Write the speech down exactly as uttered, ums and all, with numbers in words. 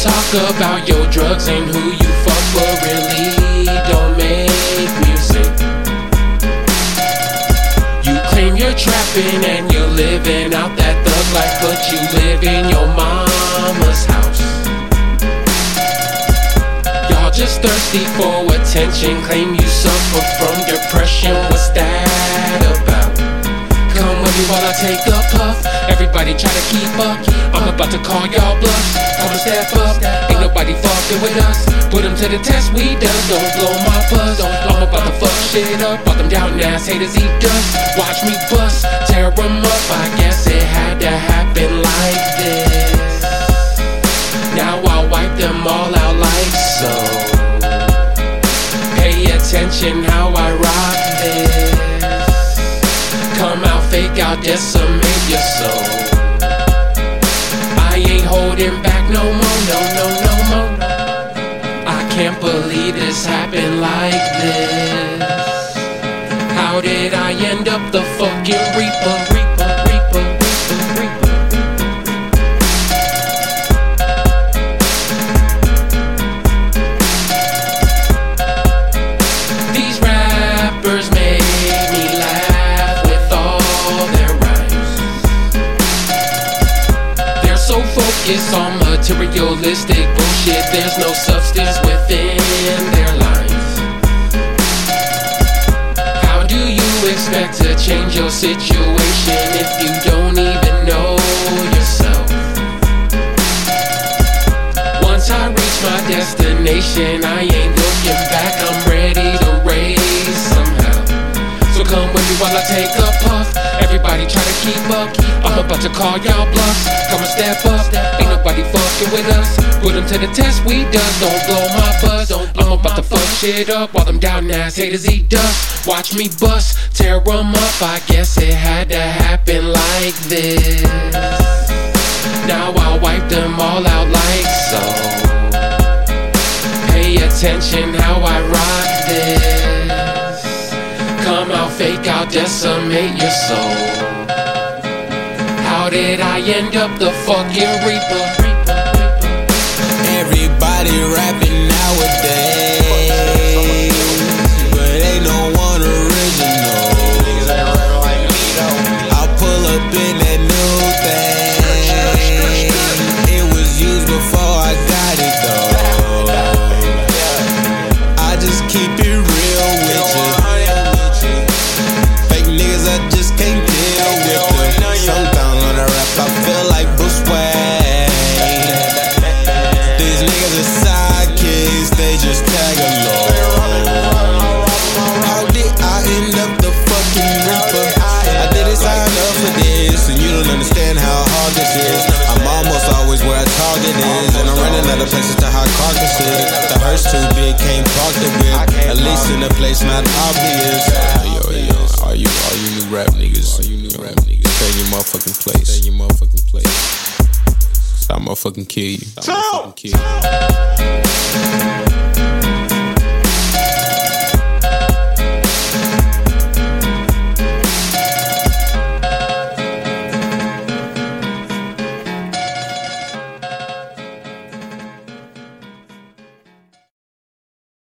talk about your drugs and who you fuck, but really don't make music. You claim you're trapping and you're living out that thug life, but you live in your mama's house. Y'all just thirsty for attention, claim you suffer from depression. What's that about? Come with me while I take a puff. Everybody try to keep up. I'm about to call y'all bluff. I'ma step up. Ain't nobody fucking with us. Put them to the test, we done. Don't blow my buzz. I'm about to fuck shit up. Walk them down ass haters eat dust. Watch me bust, tear them up. I guess it had to happen like this. Now I'll wipe them all out like so. Pay attention how I rock this. Come out, fake out, decimate your soul. I ain't holding back no more, no, no, no more. I can't believe this happened like this. How did I end up the fucking reaper, reaper, reaper, reaper, reaper? These rappers made me laugh with all their rhymes. They're so focused on materialistic bullshit, there's no substance within their lines. How do you expect to change your situation if you don't even know yourself? Once I reach my destination, I ain't looking back, I'm ready to raise somehow. So come with me while I take a puff. Everybody try to keep up. I'm about to call y'all bluffs. Come and step up. Ain't nobody fucking with us. Put them to the test, we done. Don't blow my buzz. I'm about to fuck shit up while them down ass haters eat dust. Watch me bust, tear them up. I guess it had to happen like this. Now I'll wipe them all out like so. Pay attention how I rock this. Come out, fake out, decimate your soul. How did I end up the fucking reaper? Everybody rapping nowadays, but ain't no one original. I'll pull up in that new thing. It was used before I got it though. I just keep it real with you. Fake niggas, I just can't deal with them. Sometimes when I rap, I feel like Bruce Wayne. These niggas are sidekicks, they just tag along. How did I end up the fucking reaper? I didn't sign up for this, and you don't understand how hard this is. I'm almost always where I target is, and I'm running out of places to hide carcasses. The hearse too big, can't park the whip, at least in a place not obvious. Yo, yo, are you, are you new rap niggas? Are you new rap niggas? Stay in your motherfucking place. Stay in your motherfucking place. I'ma fucking kill you. I'ma fucking kill you.